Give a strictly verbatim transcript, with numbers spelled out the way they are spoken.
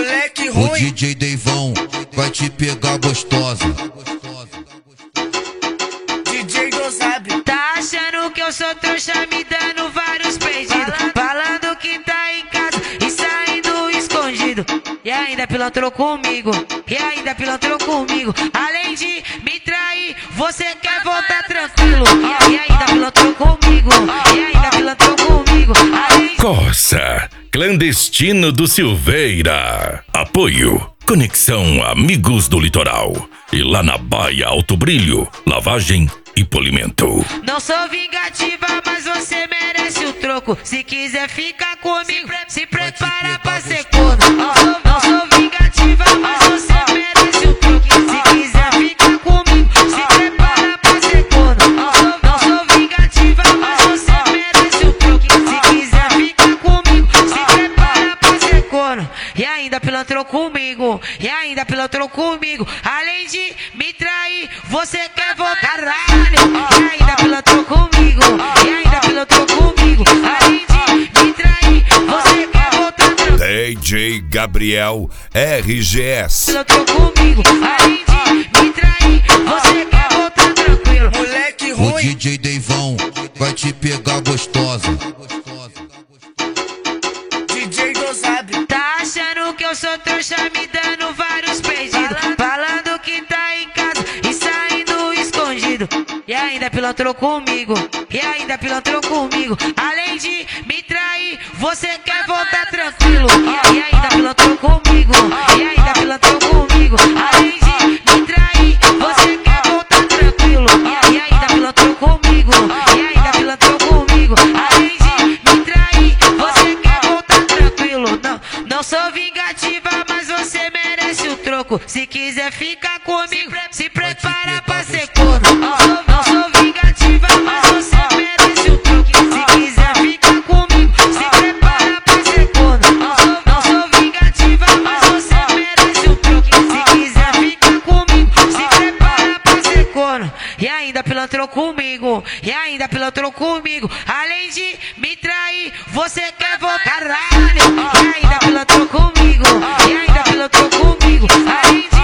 moleque ruim. O D J Deivão vai te pegar gostosa. D J Dosab. Tá achando que eu sou trouxa, me dando vários pedidos, falando que tá em casa e saindo escondido. E ainda pilantrou comigo, e ainda pilantrou comigo. Além de me trair, você quer voltar tranquilo. E ainda pilantrou comigo, e ainda pilantrou comigo. Além de... Corsa, clandestino do Silveira. Apoio, Conexão Amigos do Litoral. E lá na Baia Alto Brilho, lavagem e polimento. Não sou vingativa, mas você merece o troco. Se quiser ficar comigo, se prepara pra ser corno. Oh, não sou vingativa, mas você merece o troco. Se quiser ficar comigo, se prepara pra ser corno. Oh, não sou vingativa, mas você merece o troco. Se quiser ficar comigo, se prepara pra ser corno. E ainda pilantrou comigo, e ainda pilantrou comigo. Além de me trair, você quer voltar. Caralho! E ainda pilantrou comigo, e ainda pilantrou comigo. Além de me trair, você quer voltar. D J Gabriel R G S. Pilantrou comigo, além de me trair, você quer voltar tranquilo. Moleque O ruim. D J Deivão vai te pegar gostosa. D J Dosab. Tá achando que eu sou trouxa, me dando vários pedidos, falando que tá em casa e saindo escondido. E ainda pilantrou comigo, e ainda pilantrou comigo. Além de me trair, você quer voltar tranquilo. E ainda pilantrou comigo, e ainda pilantrou comigo. Além de me trair, você quer voltar tranquilo. E ainda pilantrou comigo, e ainda pilantrou comigo. Além de me trair, você quer voltar tranquilo. Não, não sou vingativa, mas você merece o troco. Se quiser ficar comigo, se prepara pra ser corno. Não sou vingativa, mas você merece o troco. Se quiser ficar comigo, se prepara pra ser corno. Não sou vingativa, mas você merece o troco. Se quiser ficar comigo, se prepara pra ser corno. E ainda pilantrou comigo, e ainda pilantrou comigo. Além de me trair, você quer voltar. Caralho! E ainda pilantrou comigo, e ainda pilantrou comigo. Além de